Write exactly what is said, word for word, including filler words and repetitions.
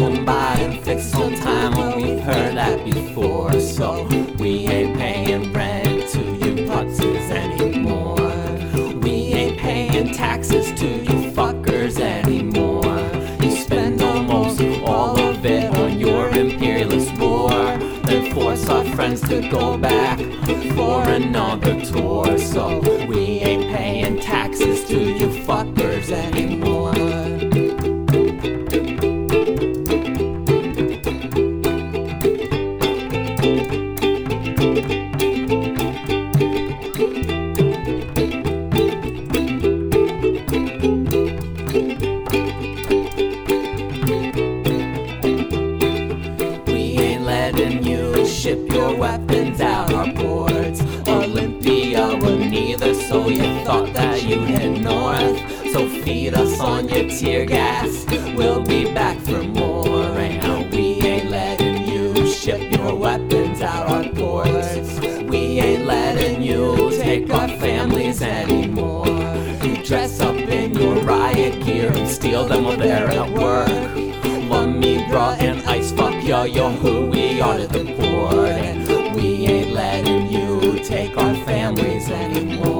come by and fix on time. Well, we've heard that before, so we ain't paying rent to you putzes anymore. We ain't paying taxes to you fuckers anymore. You spend almost all of it on your imperialist war, then force our friends to go back for another tour. So we ain't paying taxes to you fuckers anymore. Letting you ship your weapons out our ports. Olympia would neither, so you thought that you'd head north. So feed us on your tear gas, we'll be back for more. And we ain't letting you ship your weapons out our ports. We ain't letting you take our families anymore. You dress up in your riot gear and steal them while they're at work. One me bra and ice, fuck yo, yo, who we are to the board. And we ain't letting you take our families anymore.